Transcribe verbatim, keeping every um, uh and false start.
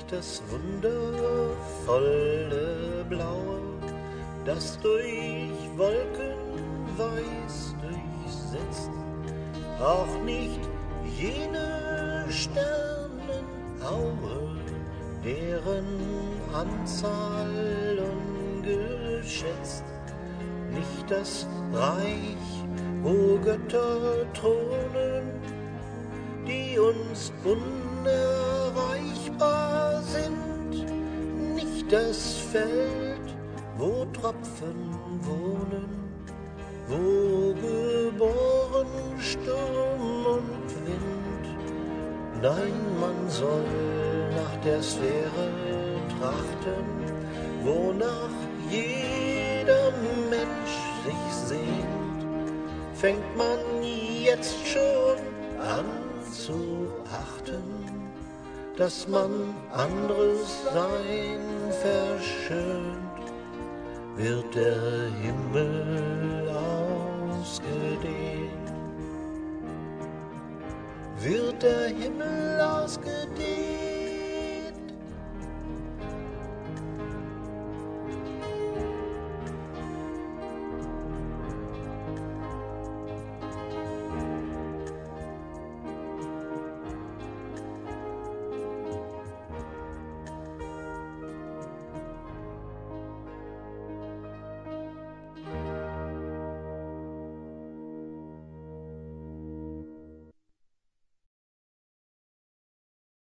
das wundervolle Blaue, das durch Wolken weiß durchsetzt, auch nicht jene Sternenaue, deren Anzahl ungeschätzt, nicht das Reich, wo Götter thronen, die uns unerreichbar sind, nicht das Feld, wo Tropfen wohnen, wo geboren Sturm und Wind. Nein, man soll nach der Sphäre trachten, wonach jeder Mensch sich sehnt, fängt man jetzt schon an zu achten, dass man anderes Sein verschönt, wird der Himmel ausgedehnt, wird der Himmel ausgedehnt.